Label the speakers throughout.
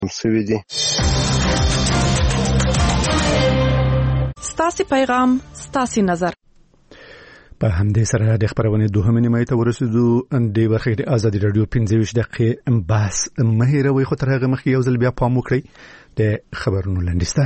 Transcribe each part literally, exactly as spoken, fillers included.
Speaker 1: سوي دي.
Speaker 2: ستاسي پیغام ستاسي نظر.
Speaker 3: په همدې سره د خبرونې دوهمه نیمه ته ورسېدو. د برخې د ازادي رادیو پنځه ویشت دقیقې بحث مه هېروئ، خو تر هغه مخکې یو ځل بیا پام وکړئ د خبرونو لنډیسته.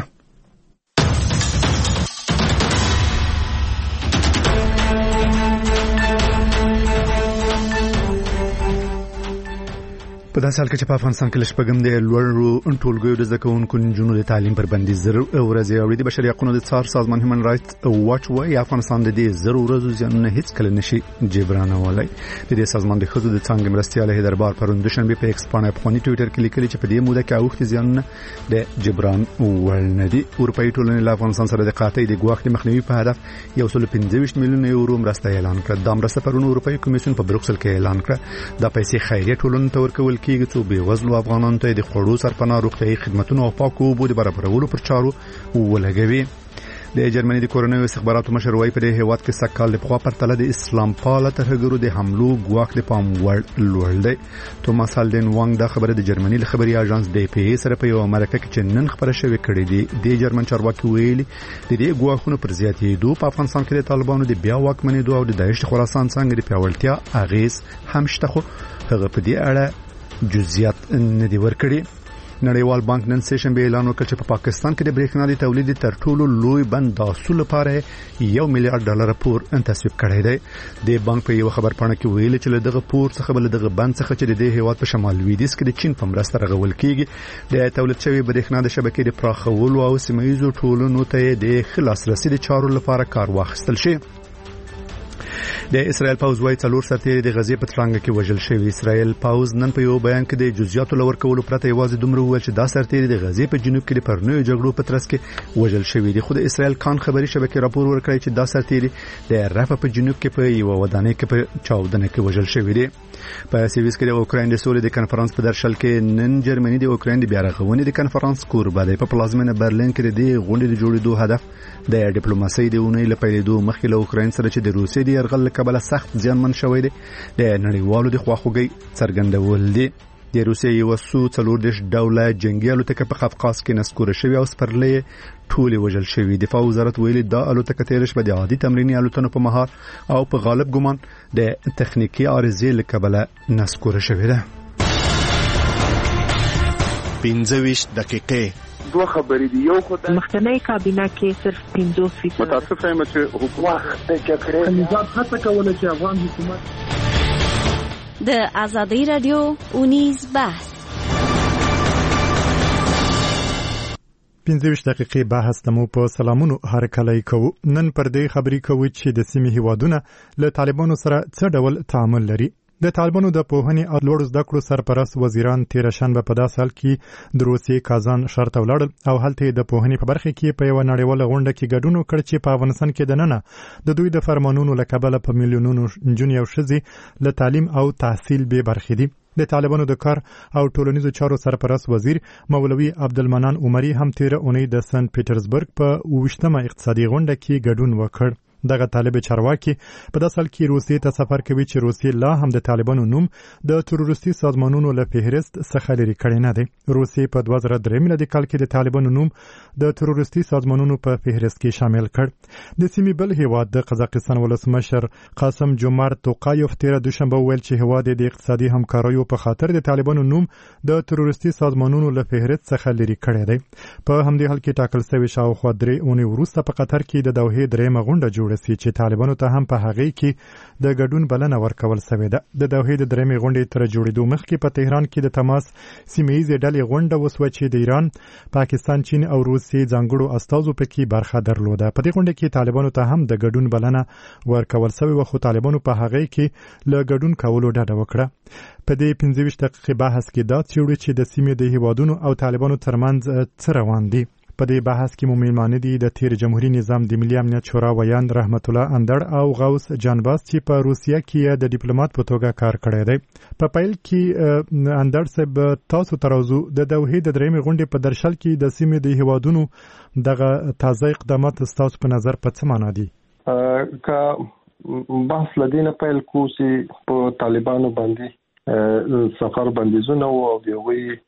Speaker 3: په داسې حال کې چې په افغانستان کې لشپږم د لوړو ټولګیو د زده کوونکو نجونو د تعلیم پر بندیز زر ورځې اوړي. د بشري حقوقو د څار سازمان هیومن رائټ واچ وايي افغانستان د دې زر ورځو زیانونه هیڅ کله نشي جبرانولای. د دې سازمان د ښځو د څانګې مرستیال هیدر بار پرون دوشنبه په ایکس باندې په ټوئیټر کې لیکلي چې په دې موده کې اوښتي زیانونه د جبران وړ نه دي. اروپایي ټولنې له افغانستان سره د قاطع د ګواښ د مخنیوي په هدف یو سل پنځه ویشت میلیونه یورو مرسته اعلان کړه. دا مرسته پرون اروپایي کمیسیون په بروکسل کې اعلان کړه. دا پیسې خیریه ټولنو ته ورکول کیږي چې به وزلو افغانانو ته د خوړو سرپناه، روغتیايي خدماتو او پاکو اوبو د برابرولو پر چارو ولګوي. د جرمني د کورونیو استخباراتو مشر وايي په دې هیواد کې سکهال د پخوا پرتله د اسلام پاله ترهګرو د حملو ګواښ د پام وړ لوړ دی. توماس هالډن وانګ دا خبره د جرمني له خبري اژانس ډي پی ای سره په یو امریکا کې چې نن خبره شوې کړې دي. د جرمن چارواکي ویلي د دې ګواښونو پر زیاتېدو په افغانستان کې د طالبانو د بیا واکمنېدو او د داعش خراسان څنګه د پیاوړتیا اغیز هم شته، خو هغه په دې اړه جزئیات نه دی ورکړي. نړیوال بانک نن سه شنبه اعلان وکړ چې په پا پاکستان کې د برېښنا د تولید تر ټولو لوی بند د اصول لپاره یو میلیارډ ډالر پور تصویب کړی دی. د بانک په یو خبر پاڼه کې ویل چې له دغه پور څخه بل دغه بند څخه چې د دې هیواد په شمال لویدیځ کې د چین په مرسته رغول کیږي د تولید شوی برېښنا د شبکې د پراخولو او سیمه‌ییزو ټولنو ته د خلاص رسید چارو لپاره کار واخیستل شي. د اسرائیل پوز وايي څلور سرتیري د غزې په ترانګ کې وژل شوی. اسرائیل پوز نن په یو بیان کې د جزئیاتو لور کولو پرته یوازې دومره وویل چې دا سرتیري د غزې په جنوب کې د پرنوي جګړو په ترڅ کې وژل شوی دي. خو د اسرائیل کان خبري شبکې راپور ورکړی چې دا سرتیري د رفح په جنوب کې په یو ودانۍ کې په چاودنه کې وژل شوی دي. په سویس کې د اوکراین د سولې د کنفرانس په درشل کې نن جرمني د اوکراین د بیا رغونې د کنفرانس کوربه دی. په پلازمینه برلین کې د غونډې د جوړېدو هدف د ډیپلوماسۍ د اونۍ لپاره پیلېدو مخکې له اوکراین سره چې د روسیې د یرغل له کبله سخت زیانمن شوی دی د نړیوالو د خواخوږۍ څرګندول دي. د روسیې یو سو څلور دیش ډوله جنگي الوتکه په قفقاز کې نسکوره شوی او سپرلې ټولې وژل شوی. دفاع وزارت ویلي دا الوتکه تیر شپه د عادي تمریني الوتنو په مهار او په غالب ګمان د تخنیکی عارضې له کبله نسکوره شوی ده.
Speaker 4: پنځه ویشت دقیقې
Speaker 5: دوه خبرې دي. یو خو د
Speaker 6: مخکنی کابینه کې صرف پنځه فیصد
Speaker 5: متاسف یم چې حکومت د جګړې نظام هڅه کوله چې افغان حکومت
Speaker 7: د ازادي رادیو اونیز بحث
Speaker 8: پنځه ویشت دقیقې بحث تمو په سلامونو هرکلی کوو. نن پر دې خبرې کوو چې د سیمې هیوادونه له طالبانو سره څه ډول تعامل لري. د طالبانو د پوهنې او لوړو زده کړو سرپرست وزیران تیر شنبه په داسې حال کې د روسیې کازان ښار ته ولاړل او هلته د پوهنې په برخه کې په یوه نړیواله غونډه کې ګډون وکړ چې په افغانستان کې دننه د دوی د فرمانونو له کبله په میلیونونو نجونې او ښځې له تعلیم او تحصیل بې برخې دي. د طالبانو د کار او ټولنیزو چارو سرپرست وزیر مولوي عبدالمنان عمري هم تیر اونۍ د سنت پیټرزبرګ په اوویشتمه اقتصادي غونډه کې ګډون وکړ. دغه طالب چارواکي په داسې حال کې روسیې ته سفر کوي چې روسیې لا هم د طالبانو نوم د تروریستي سازمانونو له فهرست څخه لرې کړی نه دی. روسیې په دوه زره درې میلادي کال کې د طالبانو نوم د تروریستي سازمانونو په فهرست کې شامل کړ. د سیمې بل هیواد د قزاقستان ولسمشر قاسم جومارت توقایوف تیر دوشنبه ویل چې هیواد د اقتصادي همکاریو په خاطر د طالبانو نوم د تروریستي سازمانونو له فهرست څخه لرې کړی دی. په همدې حال کې ټاکل شوی شاوخوا درې اونۍ وروسته په قطر کې د دوحې درېیمه غونډه جوړه سي چې طالبانو ته هم په هغې کې د ګډون بلنه ورکول شوې ده. د دوحې د درېیمې غونډې تر جوړېدو مخکې په تهران کې د تماس سیمه‌ییزې ډلې غونډه وسوه چې د ایران، پاکستان، چین او روسیې ځانګړو استازو پکې برخه درلوده. په دې غونډه کې طالبانو ته هم د ګډون بلنه ورکول شوې وه، خو طالبانو په هغې کې له ګډون کولو ډډه وکړه. په دې پنځه ویشت دقیقې بحث کې دا څېړو چې د سیمې د هیوادونو او طالبانو ترمنځ څه روان دي. په دې بحث کې مو میلمانه دي د تیر جمهوریت نظام د ملي امنیت شورا ویاند رحمت الله اندړ او غوث جانباز چې په روسیه کې د ډیپلوماټ په توګه کار کړی دی. په پیل کې اندړ صاحب تاسو ترازو د دوحې د درېیمې غونډې په درشل کې د سیمې د هیوادونو دغه تازه اقدامات ستاسو په نظر په څه معنا دي؟
Speaker 1: که بحث لدینه پیل کو چې په طالبانو باندې سفر بندیزونه او د وی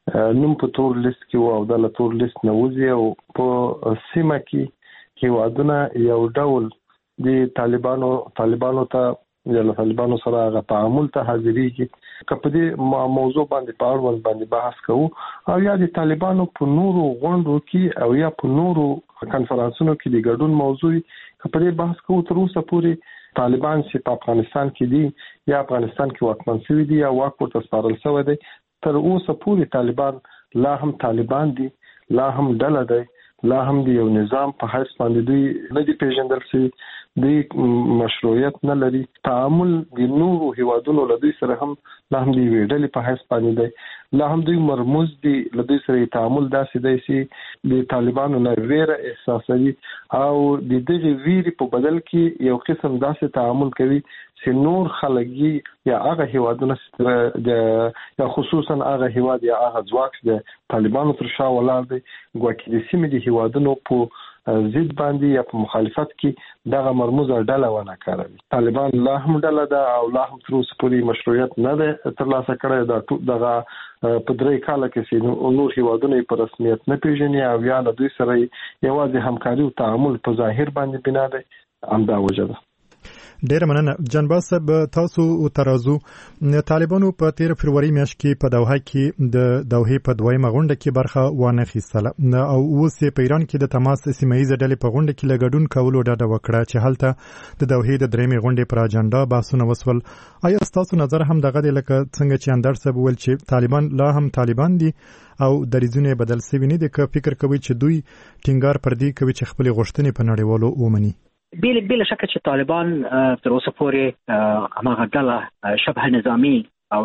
Speaker 1: نوم په تور لیست کې وو او د تور لیست نه وځي او په سیمه کې هیوادونه یو ډول د طالبانو طالبانو ته د طالبانو سره غو تعامل ته حاضرېږي کله دې موضوع باندې په اړه باندې بحث کوو او یا د طالبانو په نورو غونډو کې او یا په نورو کانفرنسونو کې د ګډون موضوع کله دې بحث کوو تر اوسه پورې طالبان چې په افغانستان کې دي یا افغانستان کې واکمن شوی دي یا واک ورته سپارل شوی دی تر اوسه پورې طالبان لا هم طالبان دي لا هم ډله دی لا هم د یو نظام په حیث باندې دوی نه دي پیژندل شوي د مشروعیت نه لري تعامل د نورو هیوادونو له دوی سره هم لا هم د ویډلې په حیث باندې دی لا هم دوی مرموز دي له دوی سره تعامل داسې دی چې د طالبانو نه ویره احساسوي او د دغه ویرې په بدل کې یو قسم داسې تعامل کوي چې نور خلګي یا هغه هیوادونه د یا خصوصا هغه هیواد یا هغه ځواک د طالبانو تر شا ولاړ دی ګواکې د سیمې د هیوادونو په ضد باندې یا په مخالفت کې دغه مرموزه ډله ونه کاروي طالبان لا هم ډله ده او لا هم تر اوسه پورې مشروعیت نه ده ترلاسه کړی دا دغه په درې کاله کې چې نور هیوادونه په رسمیت نه پیژني او یا له دوی سره یوازې همکاري او تعامل په ظاهر باندې بنا ده همدا وجه ده
Speaker 8: ډیر مننه جنباس صاحب تاسو ترازو طالبانو په تیر فروری میاشت کې په دوحه کې د دوحه په دویمه غونډه کې برخه وانه خیستله او اوس په ایران کې د تماس سیمایي ډلې په غونډه کې لګډون کولو ډاډه وکړه چې هلته د دوحه د درېمې غونډې پر اجنډا بحثونه وسول آیا تاسو نظر هم دغه لکه څنګه چې اندر صاحب ول چې طالبان لا هم طالبان دي او دریزونه بدل سوي نه دي که فکر کوي چې دوی ټینګار پر دې کوي چې خپل غوښتنې په نړیوالو ومني
Speaker 9: بلا بلا شك چې طالبان تر اوسه پورې هغه ډله شبه نظامی او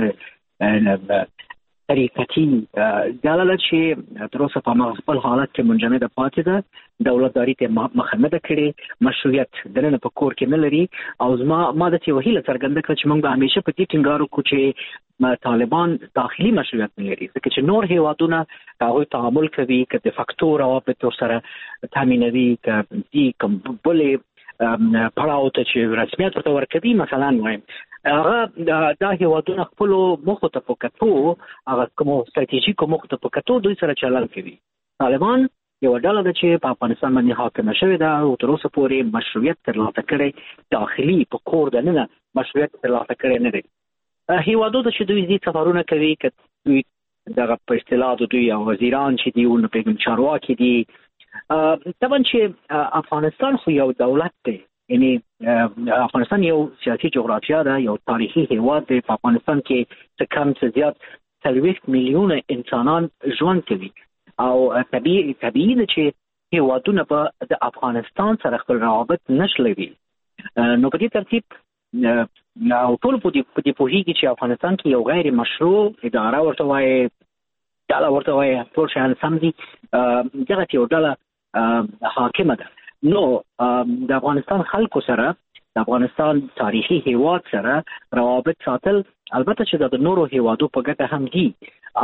Speaker 9: شبه طریقتي ډله چې تر اوسه په خپل حالت کې منجمده پاتې ده دولتداري ته مخه نه ده کړې مشروعیت دنه په کور کې نه لري او زما ما د تی وهیله څرګنده کړ چې موږ به همیشه په دې ټینګار وکړو چې طالبان داخلي مشروعیت نه لري ځکه چې نور هیوادونه هغه تعامل کوي که د فاکتور او په سره تامینوي که دي کوم بلې پړاو ته چې رسمیت ورته ورکوي مثلا وایم هغه دا هیوادونه خپل مخ ته پکاتو هغه کوم ستراتیژیک مخ ته پکاتو دوی سره چلن کوي طالبان یو ډله ده چې په افغانستان باندې حاکم شوی ده او تر اوسه پورې مشروعیت ترلاسه کړي داخلي په کور د نه مشروعیت ترلاسه کړي نه دي هیوادونه چې دوی دې سفرونه کوي که دوی دغه په اصطلاح دوی او وزیران چې دی او نه پیغام چارواکي دي طبعا چې افغانستان خو یو دولت دی یعنی افغانستان یو سیاسي جغرافیا ده یو تاریخي هیواد دی په افغانستان کې څه کم څه زیات څلوېښت میلیونه انسانان ژوند کوي او طبیعي طبیعي ده چې هیوادونه په د افغانستان سره خپل روابط نشلوي نو په دې ترتیب او ټول په دې پوهیږي چې افغانستان کې یو غیر مشروع اداره ورته وایي ډله ورته وایي ټول شیان سم دي دغه یو ډله حاکمه ده نو د افغانستان خلکو سره د افغانستان تاریخي هیواد سره روابط ساتل البته چې د نورو هیوادو په ګټه هم دي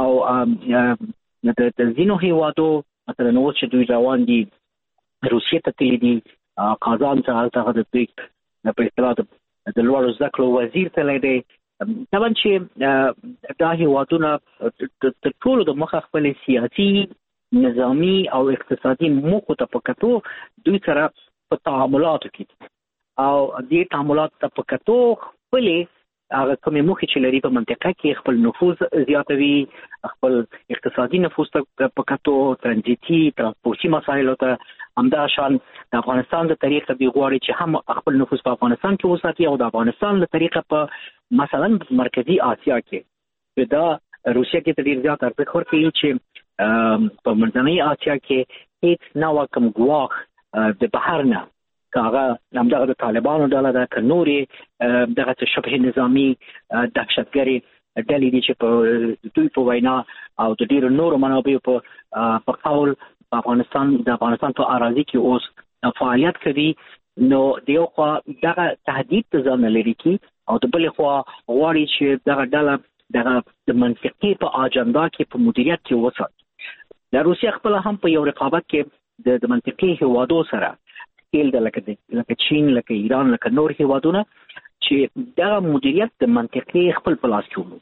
Speaker 9: او د ځینو هیوادو مثلا نو چې دوی روان دي روسیې ته تللي دي قازان ته هلته د دوی په اصطلاح د لوړو زده کړو وزیر تللی دی طبعا چې دا هیوادونه تر ټولو د مخه خپل سیاسي نظامی او اقتصادي موخو ته په کتو دوی سره په تعاملاتو کې او دې تعاملاتو ته په کتو خپلې هغه کومې موخې چې لري په منطقه کې خپل نفوذ زیاتوي خپل اقتصادي نفوذ ته په کتو ترانزیتي ترانسپورتي مسایلو ته همدا شان د افغانستان د طریقه دی غواړي چې هم خپل نفوذ په افغانستان کې وساتي او د افغانستان له طریقه په مثلا مرکزی آسیا کې دا روسیا کې ډیر زیات ارزښت ورکوي چې په منځنۍ آسیا کې هیڅ نوع کوم ګواښ د بهر نه کاغه نامدغه د طالبانو ډله ده که نورې دغه شبه نظامي دهشتګري ډلې دي چې په دوی په وینا او د ډیرو نورو منابعو په قول په افغانستان د افغانستان په اراضي کې اوس فعالیت کوي نو د یو خوا دغه تهدید ته ځان لري کی او د بلې خوا غواړي چې دغه ډله دغه د منطقې په اجنډا کې په مدیریت کې وساتي د روسیا خپل هم په یو رقابت کې د منطقې هیوادو سره تیل د لکه لکه چین لکه ایران لکه نور هیوادونه چې دغه مدیریت د منطقې خپل پلاس کې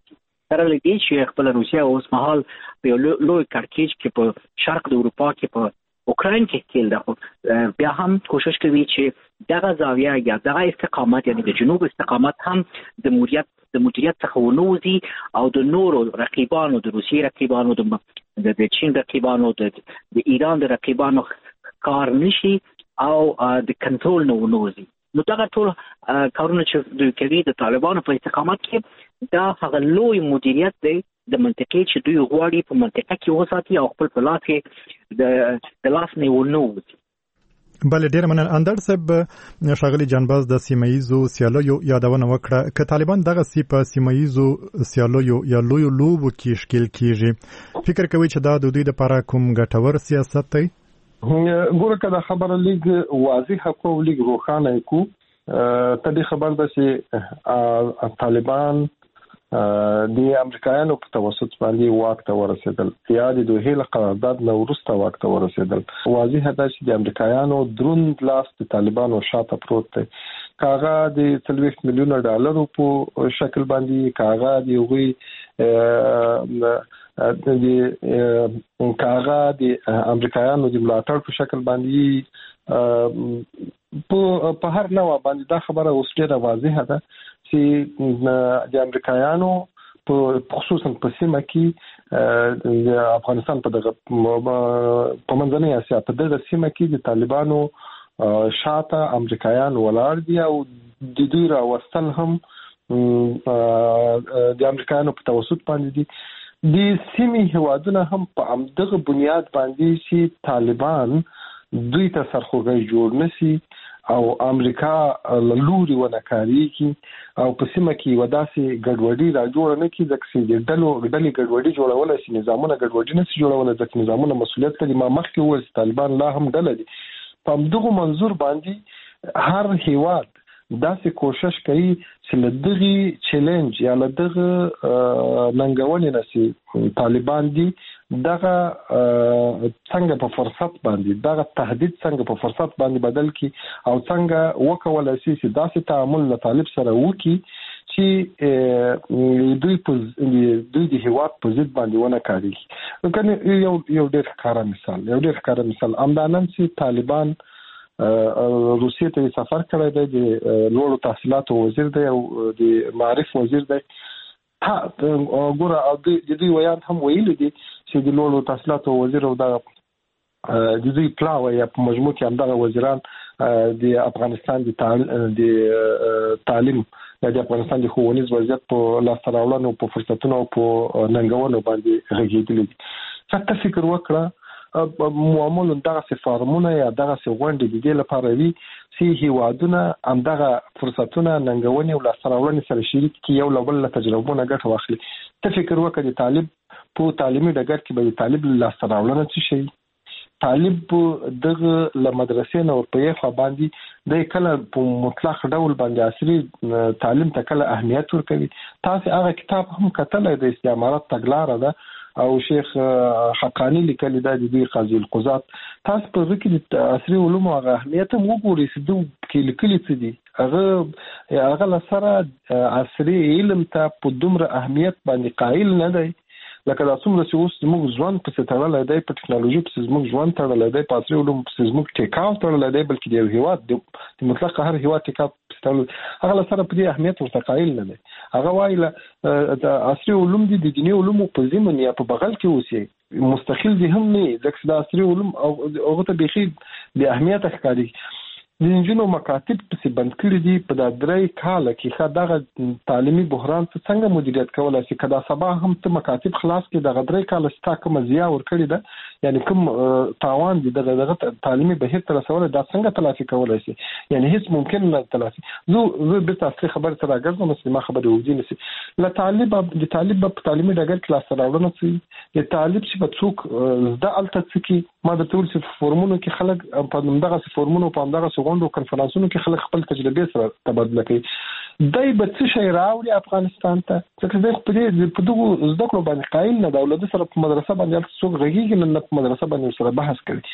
Speaker 9: سره لګي چې خپل روسیا اوس مهال په لوی کارکېج کې په شرق د اروپا کې په اوکراین کې کېل ده، بیا هم کوشش کوي چې دغه زاویه یا دغه استقامت یعنی د جنوب استقامت هم د مدیریت د مدیریت څخه ونوزي او د نورو رقیبانو د روسیې رقیبانو د د چین رقیبانو د د ایران د رقیبانو کار نشي او د کنټرول نه ونوزي. نو دغه ټول کارونه چې دوی کوي د طالبانو په استقامت کې دا هغه لوی مدیریت دی د منطقې چې دوی غواړي په منطقه کې وساتي او خپل په لاس کې د د لاس نه ونوزي.
Speaker 8: بله ډیر مننه. اندر صاحب شاغلی جانباز د سیمایزو سیالیو یادونه وکړه ک طالبان دغه سی په سیمایزو سیالیو یا لوی لوب کې شکل کیږي، فکر کوي چې دا د دوی لپاره کوم ګټور سیاست دی؟
Speaker 1: ګوره کدا خبره لیگ واضح کو لیگ روخانه کو ته دې خبر ده چې طالبان د امریکایانو په توسط باندې واک ته ورسېدل یا د دوه له قرارداد نو وروسته واک ته ورسېدل. واضح ده چې د امریکایانو دروند لاس د طالبانو شاته پروت دی، کاغه د ثلاث میلیون ډالرو په شکل باندې، کاغه د یوغي د کاغه د امریکایانو د ملاتړ په شکل باندې په په هر نوع باندې دا خبره اوس ډیره واضحه ده چې د امریکایانو په خصوصا په سیمه کې د افغانستان په دغه په منځنۍ اسیا په دغه سیمه کې د طالبانو شاته امریکایان ولاړ دي او د دوی راوستل هم د امریکایانو په توسط باندې دي. د سیمې هوادونه هم په همدغه بنیاد باندې چې طالبان دوی ته سرخوږی جوړ نشي او امریکا لوري ونکاري کی او په سیمه کې وداسي ګډوډي را جوړ نه کی ځکه چې ډلو ډلې ګډوډي جوړول شي، نظامونه ګډوډي نه شي جوړول ځکه نظامونه مسولیت لري. ما مخکې وویل طالبان لا هم ډله دي. په همدغه منظور باندې هر هیواد داسې کوشش کوي چې لدغه چیلنج یا لدغه ننګونې نشي طالبان دي دغه څنګه په فرصت باندې دغه تهدید څنګه په فرصت باندې بدل کی او څنګه وکولای شي چې داسې تعامل له طالب سره وکړي چې دوی په دوی د هیواد په ضد باندې ونه کاږي. کنه یو یو ډېر ښکاره مثال یو ډېر ښکاره مثال امدانن چې طالبان روسیې ته سفر کړی دی، د لوړو تحصیلاتو وزیر دی او د معارف وزیر دی. ګوره او د دوی ویان هم ویلي دي چې د لوړو تحصیلاتو وزیر او د د دوی پلاوه یا په مجموع کې همدغه وزیران د افغانستان د تعلیم یا د افغانستان د ښوونیز وضعیت په لاسته راوړنو په فرصتونو او په ننګونو باندې غږېدلي دي. څه فکر وکړه معامل دغه سفارمونه یا دغه سغونډې د دې لپاره وی چې هیوادونه همدغه فرصتونه ننګونې او لاسته راوړنې سره شریک کی یو لبل له تجربونه ګټه واخلي. ته فکر وکړه د طالب په تعلیمي ډګر کې به د طالب لاسته راوړنه څه شي؟ طالب دغه ل مدرسې نو په یو خوا باندې د کله په مطلق ډول باندې عصري تعلیم ته کله اهمیت ورکوي. تاسو هغه کتاب هم کتلای د استعمارات تګلاره ده او شیخ حقانی لیکل دا د دوی قاضي القضات. تاسو په ذکر د عصري علوم او اهمیت مو ګورئ چې دوی کې لیکلي څه دي هغه هغه لسره عصري علم ته په دومره اهمیت باندې قائل نه دی لکه دا څومره چې اوس زموږ ژوند پسې تړلی دی، په ټکنالوژي پسې زموږ ژوند تړلی دی، په عصري علوم پسې زموږ ټیکاو تړلی دی، بلکې د یو هیواد د مطلق هر هیواد ټیکاو پسې تړلی هغه لسره په دې اهمیت ورته قایل نه دی. هغه وایي د عصري علوم دي د دیني علومو په ضمن یا په بغل کې اوسي مستقل دي هم نه، ځکه د عصري علوم هغه ته بیخي د اهمیت ښکاري. د انجینو مکاتب پسې بند کړي دي په دا درې کاله کې ښه دغه تعلیمي بحران څنګه مدیریت کولای شي؟ کدا سبا هم ته مکاتب خلاص کې دغه درې کاله ستا کوم زیات ور کړی ده یعنی کوم تاوان دي دغه دغه تعلیمي بهیر تر رسول دا څنګه تلافي کولای شي؟ یعنی هیڅ ممکن نه تلافي. زه زه به تاسو خبر سره راګرځم مسلمه خبره وځي نشي له طالب د طالب په تعلیمي ډګر کې لاس راوړنه سي د طالب چې په څوک زده الته څکی ما د ټول څه فورمونو کې خلک په دغه فورمونو په دغه غونډو کنفرانسونو کې خلک خپل تجربه سره تبادله کوي. دای به څه شي راوړي افغانستان ته؟ ځکه زه په دې په دغه زده کړو باندې قایل نه دولت سره په مدرسه باندې څوک غږیږي نه په مدرسه باندې سره بحث کوي.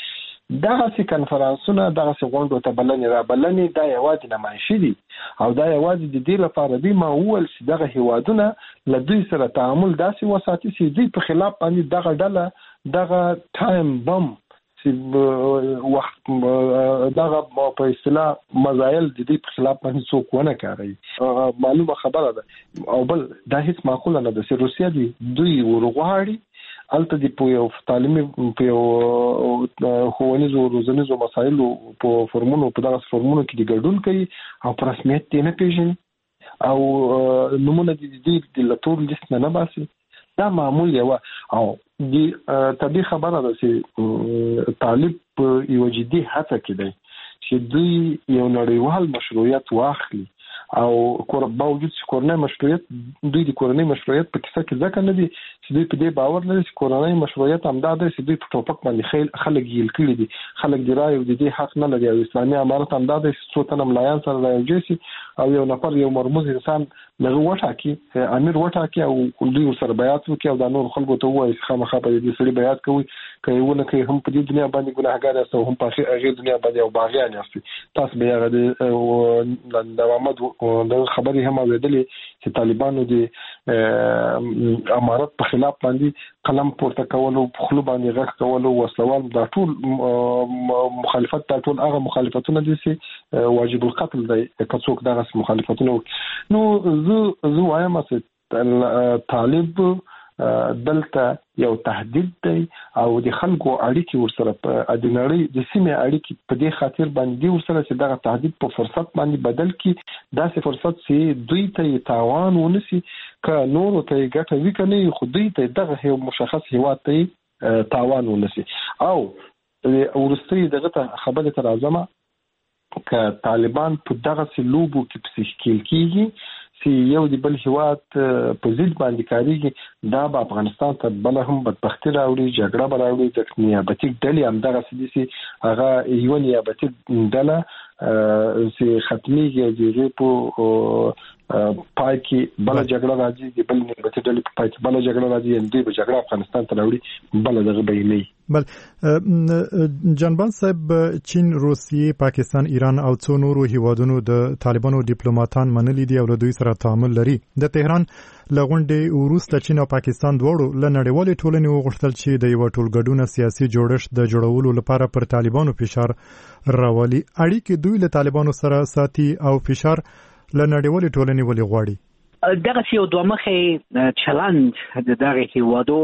Speaker 1: دغه سي کنفرانسونه دغه سي غونډو ته بلنې را بلنې دا یوازې نمایشي دي او دا یوازې د دې لپاره دی ما وویل چې دغه هیوادونه له دوی سره تعامل داسې وساتي چې دوی په خلاف باندې دغه ډله دغه ټایم بم چې وخت دغه په اصطلاح مزایل د دې په خلاف باندې څوک ونه کوي معلومه خبره ده او بل دا هیڅ معقوله نه ده چې روسیا دی دوی ورغواړي الته دی په یو تعلیمي په یو ښوونیزو روزنیزو مسایلو په فرمونو په دغه فرمونو کې د ګډون کوي او په رسمیت یې نه پیژني او نمونه د دې د لټور لیست نه باسي دا معمول یو او د طبي خبره ده چې طالب په یو جدي هڅه کې دی چې دوی یو نړیوال مشروعیت واخلي او کور باوجود چې کورنۍ مشروعیت دوی د کورنۍ مشروعیت په کیسه کې ځکه نه دي چې دوی په دې باور لري چې کورنۍ مشروعیت همدا ده چې دوی په ټوپک باندې خلک یې کړی دي خلک دی راي او د دې حق نه لري او اسلامي امارت همدا ده چې څو تنه ملایان سره راځي چې او یو نفر یو مرموز انسان لغه وټاکي امیر وټاکي او دوی سره بیعت وکړي او د نور خلکو ته وایي چې خامخا په دې سړي بیعت کوي کوي ونه کوي هم په دې دنیا باندې ګناهګار است او هم په هغه دنیا باندې او باغیان است تاسو به هغه د دوامد د خبرې هم اوریدلې چې طالبانو د امارت په خلاف باندې قلم پورته کول او په خلو باندې غږ کول او وسلوال دا ټول مخالفت دا ټول هغه مخالفتونه دي چې واجب القتل دی که څوک دغه مخالفتونه نو زه زه وایم چې طالب دلته یو تهدید دی او د خلکو اړیکې ورسره په د نړۍ د سیمې اړیکې په دې خاطر باندې ورسره چې دغه تهدید په فرصت باندې بدل کی داسې فرصت چې دوی ته تاوان ونسی که نور ته ګټه وکړي خو دوی ته دغه یو مشخص هیواد ته تاوان ونسی او ورستي دغه خبره تر اعظم که طالبان په دغه سلوبو کې پسیکل کیږي چې یو دی بل هیواد په ضد باندې کاریږي دا په افغانستان ته بل هم بدبختی راوړي جګړه راوړي د نیابتي ډلې هم دغه سدي هغه یو نیابتي ډله چې ختميږي چې په پای کې بل جګړه راځي د بل نیابتي ډلې په پای کې بل جګړه راځي ان دوی به جګړه افغانستان ته راوړي بل دغه به نه
Speaker 8: بل جنبان صاحب چین روسیې پاکستان ایران او څو نورو هیوادونو د طالبانو ډیپلوماټان منلي دي او له دوی سره تعامل لري د تهران لغونډې وروسته چین او پاکستان دواړو له نړیوالې ټولنې وغوښتل چې د یو ټولګډونه سیاسي جوړښت د جوړولو لپاره پر طالبانو فشار راولي اړیکې دوی له طالبانو سره ساتي او فشار له نړیوالې ټولنې ولې غواړي
Speaker 9: دغه یو دوه مخې چلند د دغه هیوادو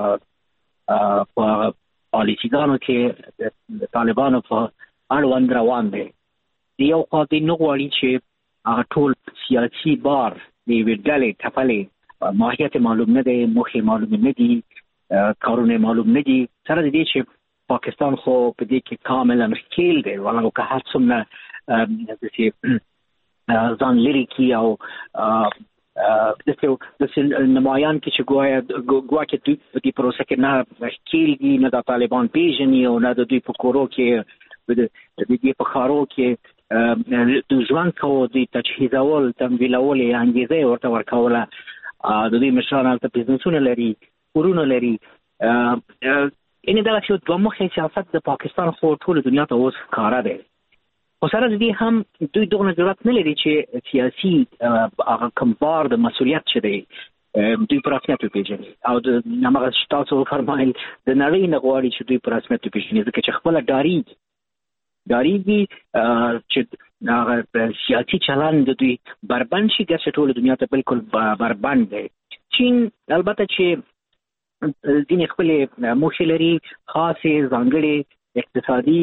Speaker 9: په پالیسیګانو کې د طالبانو په اړوند روان دي یو خو د نو غواړي چې ټول سیاسي بار د ویډلې ټپلې ماهیت معلوم نه دی مخه معلوم نه دي کارونه معلوم نه دي سره دې چې پاکستان خو په دې کې کاملا مشکل دی ولنه که هر څومره د سي ځان لري کی او د څه د نمایان کې چې ګوایا ګواکه دوی په دې پروسه کې نه کېږي نه د طالبان پیژني او نه د دوی په کورو کې د دې په خارو کې د ځوان کو د تجهیزول تمویلول انګیزه ورته ورکوله د دې مشرانو ته بزنسونه لري ورونه لري ان دا چې دوه مخې سیاست د پاکستان خو ټول دنیا ته اوس ښکارا دی خو سره دې هم دوی دغه ضرورت نه لري چې سیاسي هغه کمبار د مسولیت چې دی دوی پر رسمیت پیژني او د نامغه تاسو فرمایل د نړۍ نه غواړي چې دوی پر رسمیت پیژني ځکه چې خپل داری داریږي چې هغه سیاسي چلند د دوی بربند شي د ټول دنیا ته بالکل بربند دی چین البته چې دین خپل موخې لري خاصه ځانګړي اقتصادي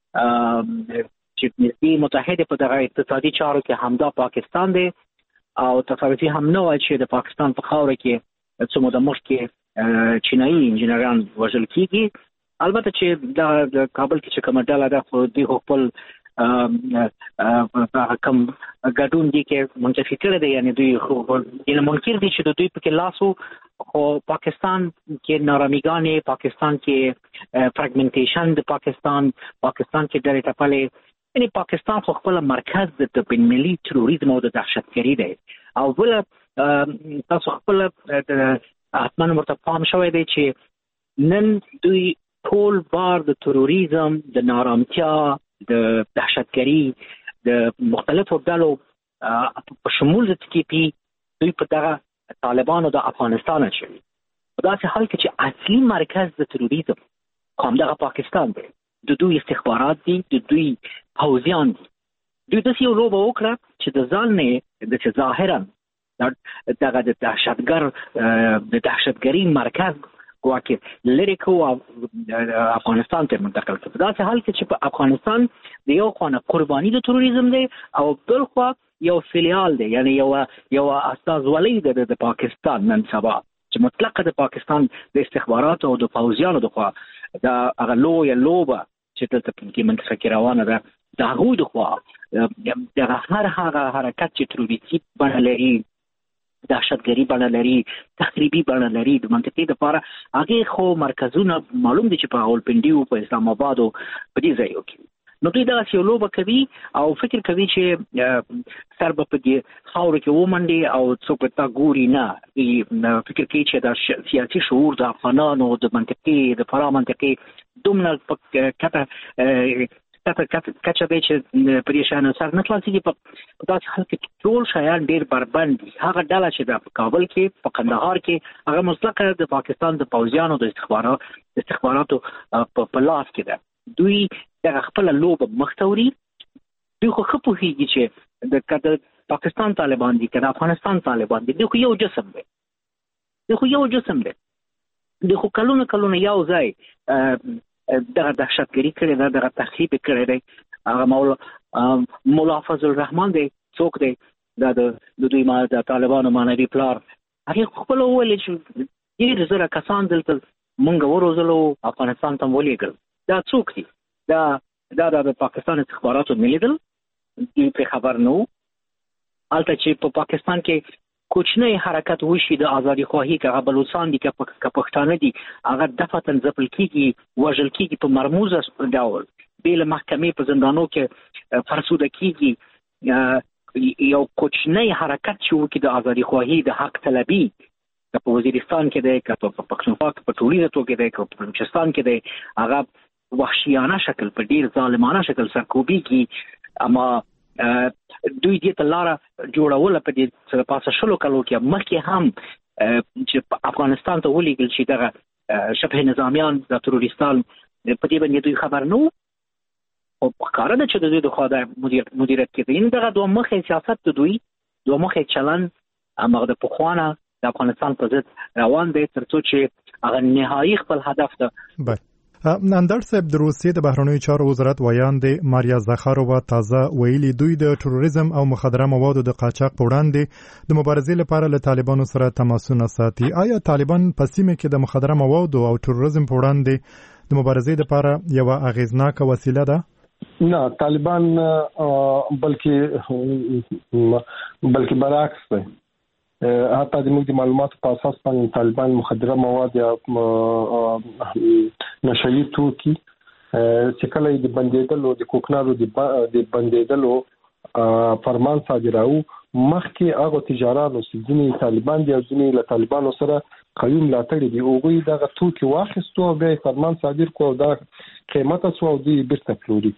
Speaker 9: چې نسبی متحده په دغه اقتصادي چارو کې همدا پاکستان دی او تصادفي هم نه وای چې د پاکستان په خاور کې څو موده مخکې چینایي انجنیران وژل کیږي البته چې د کابل کې چې کومه ډله ده خو دوی خپل کوم ګډون دي کې منتفي کړی دی یعنی دوی خو یعنی منکر دي چې دوی په کې لاسو خو پاکستان کې نارامیګانې پاکستان کې فرګمنټیشن د پاکستان پاکستان کې ډېر ټپلې یعنی پاکستان خو خپل مرکز د بین ملي تروریزم او د دهشتګرۍ دی او بل تاسو خپل حتمن مرته پام شوی دی چې نن دوی ټول بار د تروریزم، د نارامتیا، د دهشتګري، د مختلفو ډلو په شمول د ټي پی دوی په دغه طالبانو د افغانستان اچوي. په داسې حال کې چې اصلي مرکز د تروریزم همدغه پاکستان دی، د دوی استخبارات دي، د دوی پوځیان دي. دوی داسې یو لوبه وکړه چې د ځان نه د چې ظاهرا دغه د دهشتګر د دهشتګري مرکز ګواکې لرې کو افغانستان ته منتقل کړ. په داسې حال کې چې په افغانستان د یو خوا نه قرباني د تروریزم دی او بل خوا یو فیلیال دی، یعنی یو یو استازولۍ ده د پاکستان نن سبا چې مطلقه د پاکستان د استخباراتو او د پوځیانو د خوا د هغه لویه لوبه چې دلته په منطقه کې روانه ده د هغوی د خوا دغه هر هغه حرکت چې تروریستي بڼه لري، دهشتګري بڼه لري، تخریبي بڼه لري، د منطقې دپاره هغې خو مرکزونه معلوم دي چې په راولپنډي او په اسلام آباد او په دې ځایو کې. نو دوی دغسې یو لوبه کوي او فکر کوي چې سر به په دې خاورو کې ومنډي او څوک به تا ګوري نه. فکر کوي چې د سیاسي شعور د افغانانو د منطقې د فراه منطقې دومره په کته کچه دی چې په دې شیانو سر نه خلاصېږي. په داسې حال کې ټول شیان ډېر بربند دي. هغه ډله چې ده په کابل کې، په قندهار کې، هغه مطلقه د پاکستان د پوځیانو د استخباراتو په لاس کې ده. دوی دغه خپله لوبه مخته وړي. دوی خو ښه پوهېږي چې د که د پاکستان طالبان دي که د افغانستان طالبان دي، دوی خو یو جسم دی، دوی خو یو جسم دی، دوی خو کلونه کلونه یو ځای دغه دهشتګري کړې ده، دغه تخریب یې کړی دی. هغه مولا مولا فضل الرحمن دی، څوک دی دا د دوی د طالبانو معنوي پلار، هغې خپله وویلې چې ډېر زره کسان دلته مونږ وروزلو، افغانستان ته مو ولېږل. دا څوک دي؟ دا دا د پاکستان استخباراتو نه لیدل، دوی پرې خبر نه وو. هلته چې په پاکستان کې کوچنی حرکت وشي د ازادي خواهي، که هغه بلوچستان دي که پښتانه دي، هغه دفعتاً ځپل کېږي، وژل کېږي په مرموزه ډول، بې له محکمې په زندانو کې فرسوده کېږي. یو کوچنی حرکت چې وکړي د ازادي خواهي، د حق طلبي، که په وزیرستان کې دی، که په پښتونخوا کې په ټولیزه توګه دی، که په بلوچستان کې دی، هغه وحشیانه شکل په ډېر ظالمانه شکل سرکوبېږي. اما دوی دې ته لاره جوړوله په دې پاسه شلو کلو کې مخکې هم چې افغانستان ته ولېږل شي دغه شبه نظامیان د تروریستان، په دې باندې دوی خبر نه وو او ښکاره ده چې د دوی د خوا د مدیریت کې دی. دغه دوه مخې سیاست د دوی دوه مخې چلند هماغه د پخوا نه د افغانستان په ضد روان دی، تر څو چې هغه نهایي خپل هدف ده.
Speaker 8: نندر صاحب، د روسیې د بهرنیو چارو وزارت ویاندې ماریا زخارووا تازه ویلي دوی د تروریزم او مخدره موادو د قاچاق په وړاندې د مبارزې لپاره له طالبانو سره تماسونه ساتي. آیا طالبان په سیمه کې د مخدره موادو او تروریزم په وړاندې د مبارزې لپاره یوه اغیزناکه وسیله ده؟
Speaker 1: نه، طالبان بلکې بلکې برعکس دی. حتی د موږ د معلوماتو په اساس باندې طالبان مخدره مواد یا نشهیي توکي چې کله د بندېدلو د کوکنارو د بندېدلو فرمان صادراو، مخکې هغه تجارانو چې ځینې طالبان دي او ځینې له طالبانو سره قوي ملاتړي دي، هغوی دغه توکي واخیستو او بیا فرمان صادر کړو او دا قیمته شو او دوی بیرته پلوري.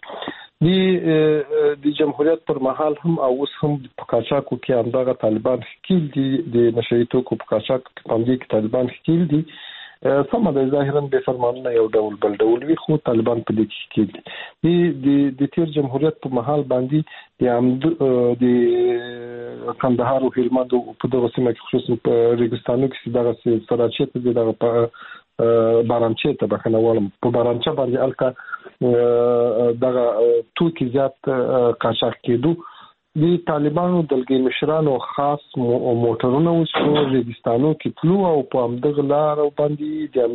Speaker 1: د جمهوریت پر مهال هم او اوس هم په قاچاقو کې همدغه طالبان ښکیل دي، د نشهیي توکو په قاچاق په همدې کې طالبان ښکیل دي. سمه ده، ظاهرا بې فرمانونه یو ډول بل ډول وي، خو طالبان په دې کې ښکیل دي. د تیر جمهوریت په مهال باندې د کندهار او هلمند په دغه سیمه کې خصوصا په ریګستانو کې دغه سراچې ته دي، دغه په بارانچې ته بخنه والم په بارانچه باندې الکه دغه توکي زیات قاچاق کېدو. د طالبانو دلګي مشرانو خاص موټرونه وسو ریګستانو کې تلو او په همدغه لار باندې د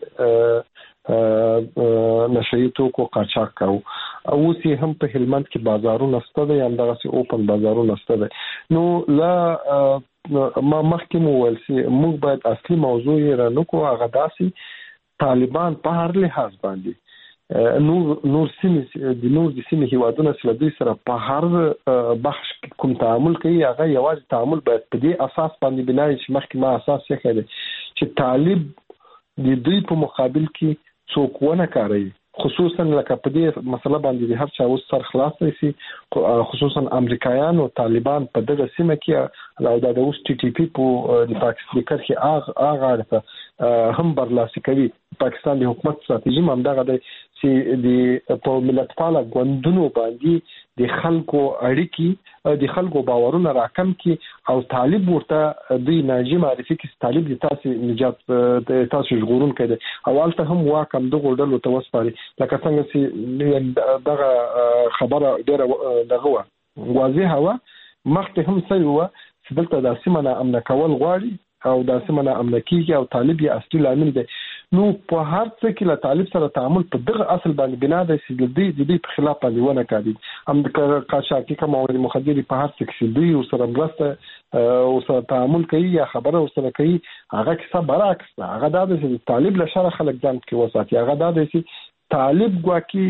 Speaker 1: همدې نشهیي توکو قاچاق کاوه. او اوس هم په هلمند کې بازارونه شته دي، همدغه سي اوپن بازارونه شته دي. نو لا ما مخکې مو ویل چې موږ باید اصلي موضوع یې رانکو، هغه داسې طالبان په هر لحاظ باندې نور نور سیمې د نور د سیمې هیوادونه چې دوی سره په هر بخش کوم تعامل کوي، هغه یوازې تعامل باید په دې اساس باندې بنای چې مخکې ما اساس یې کړی چې طالب د دوی په مقابل کې څوک ونه کاروي، خصوصا لکه په دې مسله باندې هر چا اوس سر خلاص نشي، خصوصا امریکایان او طالبان په دغه سیمه کې او د اوس ټي ټي پی په د پاکستان کې اغه اغه هم برلاسي کوي. پاکستان د حکومت ستراتیژي هم دغه د چې د په ملتپاله غوندونو باندې د خلکو اړیکی د خلکو باورونه راکم کی او طالب ورته د ناجی معرفي کې طالب د تاسو نجات د تاسو ژغورون کړي اول ته هم واکم د غوډلو ته وسپاري لکه څنګه چې دغه خبره ډیره دغه واضحه و مخکې هم څه و چې دلته د سیمه امن کول غواړي او د سیمه امن کیږي او طالب یې اصلي لامل دی. نو په هر څه کې له طالب سره تعامل په دغه اصل باندې بنا ده چې د دې د دې په خلاف باندې ونه کوي. هم د قاچاقي کوم مواد مخدر په هر څه کې دوی سره مرسته او سره تعامل کوي یا خبره سره کوي، هغه کې برعکس هغه دا ده چې طالب له شر خلک ځان کې وساتي، هغه دا ده چې طالب ګواکي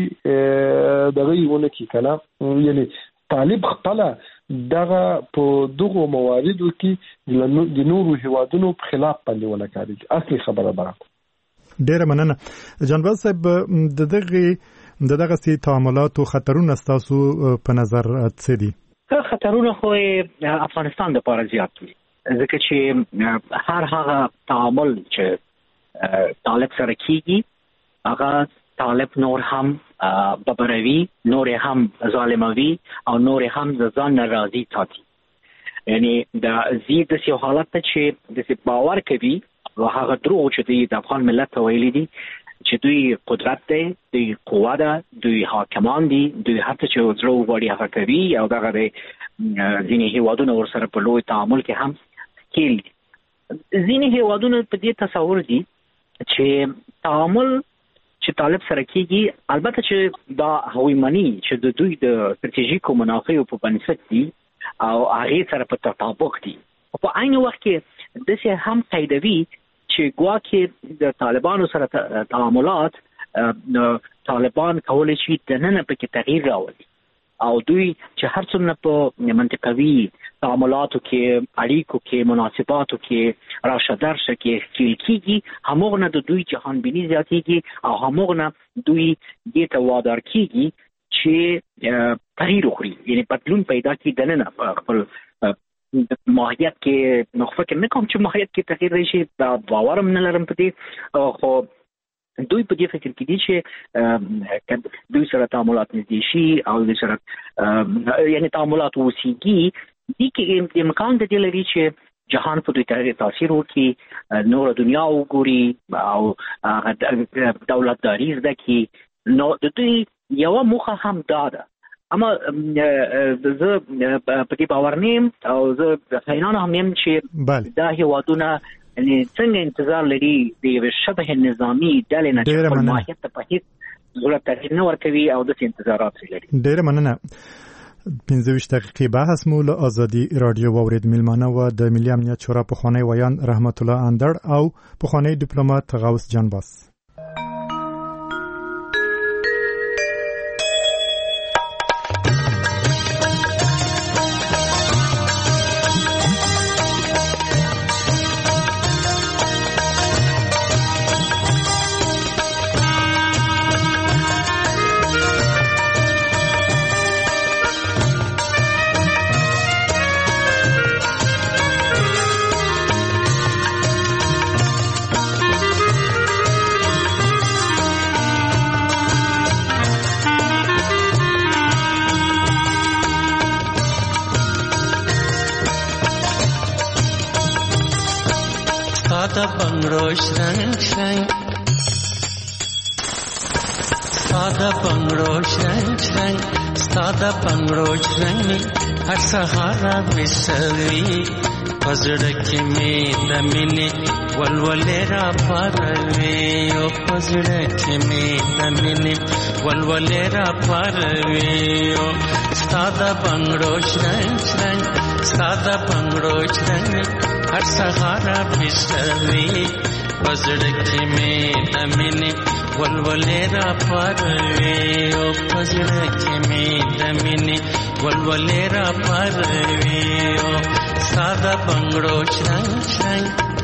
Speaker 1: دغه یونه کې کنه یعنی طالب خپل دغه په دغه مواردو کې د نورو هیوادونو په خلاف باندې ونه کوي. اصلي خبره ده.
Speaker 8: ډیره مننه جنباز صاحب. د دغه د دغه سي تعاملات او خطرونه تاسو په نظر څه دي؟
Speaker 9: خطرونه خو افغانستان د پاره زیات دي ځکه چې هر هغه تعامل چې طالب سره کیږي هغه طالب نور هم ببروي، نور هم ظالموي او نور هم ځان ناراضي ساتي. یعنی دا زید د حالت چې د باور کوي او هغه درو چې د افغان ملت ویلي دي چې دوی قدرت دی، دوی قوت ده، دوی حاکمان دي، دوی هڅه چې درو وړي هغه کوي او دغه ځینې هیوادونه ورسره په لوی تعامل کې هم کېل. ځینې هیوادونه په دې تصور دي چې تعامل چې طالب سره کېږي البته چې دا هوی منی چې د دوی د استراتیژیکو منافعو په بنسټ دي او هغه سره په تطابق دي. په عین وخت کې د څه هم قیدوي چې ګواکې د طالبانو سره تعاملات طالبان کولای شي د نن په کې تغییر راولي او دوی چې هر څومره په منطقوي تعاملاتو کې اړیکو کې مناسباتو کې راشه درشه کې خپل کېږي همغه نه د دوی جهان بینی زیاتېږي او همغه نه دوی دې ته وادار کېږي چې تغییر وکړي، یعنی بدلون پیدا کړي د نن خپل ماهیت کې نو فکر نه کوم چې ماهیت کې تغییر راشي، دا باور هم نه لرم په دې. خو دوی په دې فکر کې دي چې دوی سره تعاملات نږدې شي او دوی سره یعنی تعاملات وسیږي دي کې امکان د دې لري چې جهان په دوی تاثیر وکړي، نور دنیا وګوري او دولتداري زده کړي. نو د دوی یو موخه هم دا ده. اما زه په دې باور نیم او زه حیران هم یم چې دا هیوادونه یعنی څنګه انتظار لري د شبه نظامی ډلې نه چې په ماهیت ته په هیڅ صورت تغییر نه ورکوي او د انتظارات لري.
Speaker 8: ډیره مننه. پنځه ویشت دقیقې بحث مو له ازادي رادیو واورید. میلمانه و د ملي امنیت شورا پخوانی ویان رحمت الله اندړ او پخوانی ډیپلوماټ غوث جنباز.
Speaker 10: Sada bangrosh rang rang, sada bangrosh rang rang, sada bangrosh rang. Har sahara misavi, pazrak mein damine, walwalera parve. O pazrak mein damine, walwalera parve. O sada bangrosh rang rang, sada bangrosh rang. हर सहारा बिसवी पजड़क में दमिने वलवलेरा परवे ओ पजड़क में दमिने वलवलेरा परवे ओ सादा बंगड़ो छंग छंग